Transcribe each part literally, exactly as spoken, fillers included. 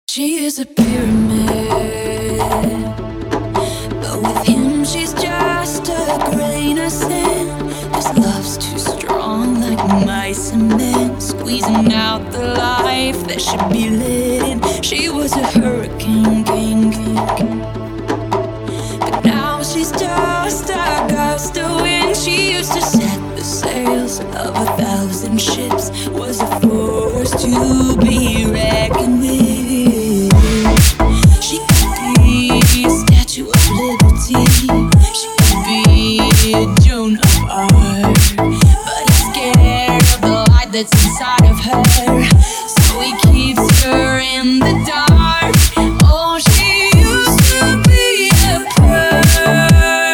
She is a pyramid, but with him she's just a grain of sand. This love's too strong, like mice and men, squeezing out the life that should be lit in. She was a hurricane, king, king, king. But now she's just a gust of wind. She used to set the sails of a thousand ships, was a force to be reckoned with. She could be a statue of liberty, she could be a Joan of Arc, but he's scared of the light that's inside of her, so he keeps her in the dark. Oh, she used to be a pearl.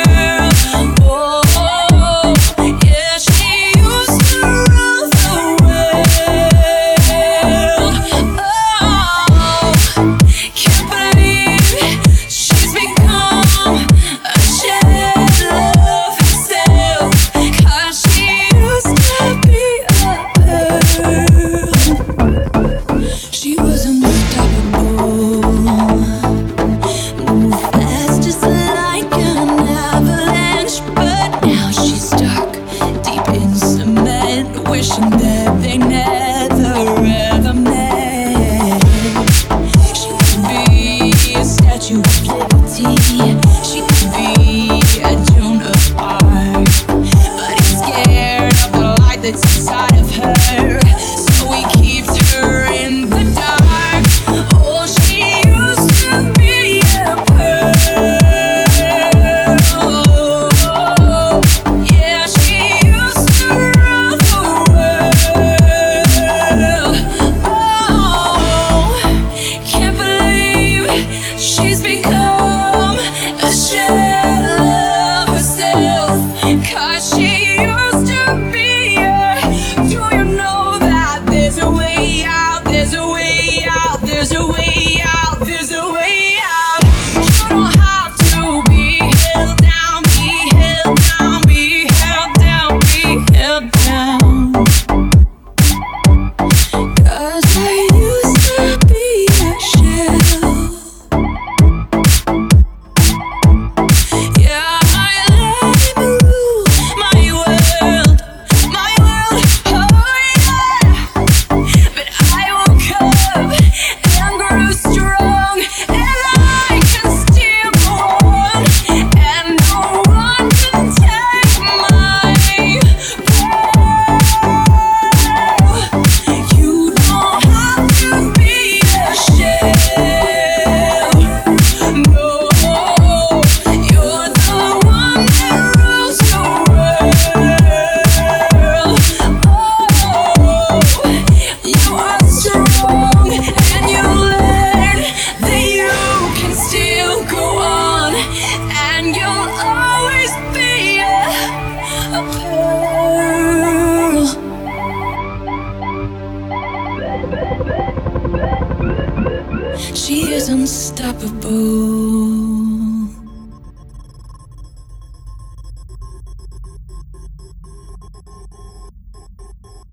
Oh, yeah, she used to rule the world. Oh, can't believe she's become a shell of herself, 'cause she used to be a pearl. She was unstoppable, move fast just like an avalanche, but now she's stuck deep in cement, wishing that they never ever met. She could be a statue of liberty, she could be a Joan of Arc, but he's scared of the light that's inside of her, so he keeps her in the dark. Oh, she used to be a pearl. Yeah, she used to rule the world. Oh, can't believe she's become a shell of herself, 'cause she used to be a. Do you know that there's a way out, there's a way out, there's a way out, there's a way out. You don't have to be held down, be held down, be held down, be held down. 'Cause I used to be a shell. Yeah, I let him rule my world, my world, oh yeah. But I woke up and grew strong, and I can still go on, and no one can take my breath. You don't have to be a shell. No, you're the one that rules the world. Oh, you are strong, and you learn that you can still go on, and you'll always be a, a pearl. She is unstoppable.